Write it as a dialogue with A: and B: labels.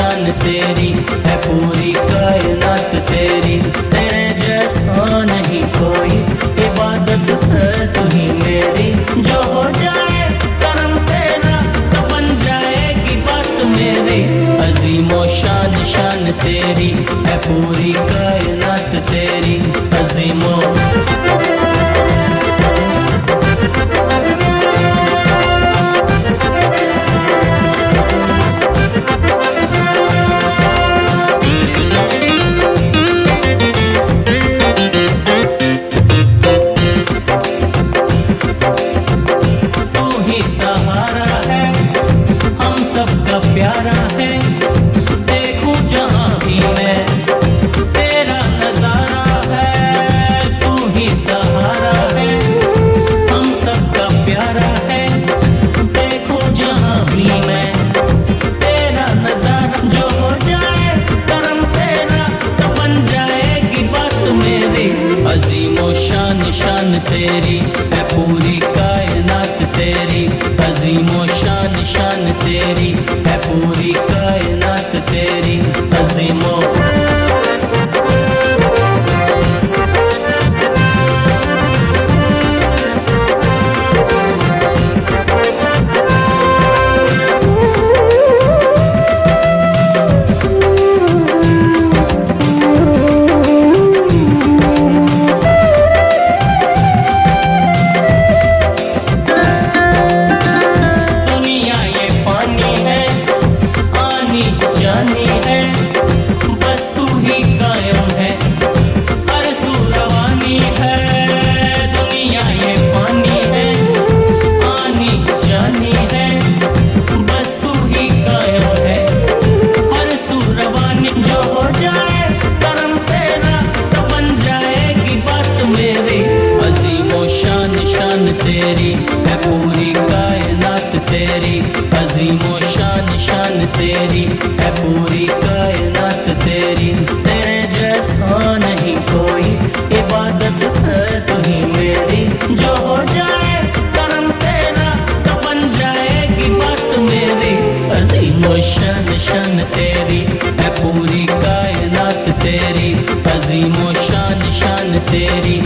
A: शान तेरी है पूरी कायनात तेरी, तेरे जैसा नहीं कोई, इबादत है तू ही मेरी। जो हो जाए करम तेरा तो बन जाएगी बात मेरी, अजीमो शान शान तेरी है पूरी कायनात तेरी, अजीमो प्यारा है। देखूं जहां भी मैं तेरा नजारा है, तू ही सहारा है, हम सबका प्यारा है। देखूं जहां भी मैं तेरा नजारा, जो हो जाए करम तेरा तो बन जाएगी बात मेरी, अजीमो शान शान तेरी है पूरी कायनात तेरी, अजीमो शान शान तेरी है पूरी कायनात तेरी, अजीमो जानी है, बस तू ही कायम है, अरज़ू रवानी है। दुनिया ये फानी है, आनी जानी है, बस तू ही कायम है, अरज़ू रवानी। जो हो जाए करम तेरा तो बन जाएगी बात मेरी, अजीमो शान शान तेरी है पूरी कायनात तेरी, अजीमो शान शान तेरी है पूरी कायनात तेरी, तेरे जैसा नहीं कोई, इबादत है तू ही मेरी। जो हो जाए करम तेरा तो बन जाएगी बात मेरी, अजीमो शान शान तेरी है पूरी कायनात तेरी, अजीमो शान शान तेरी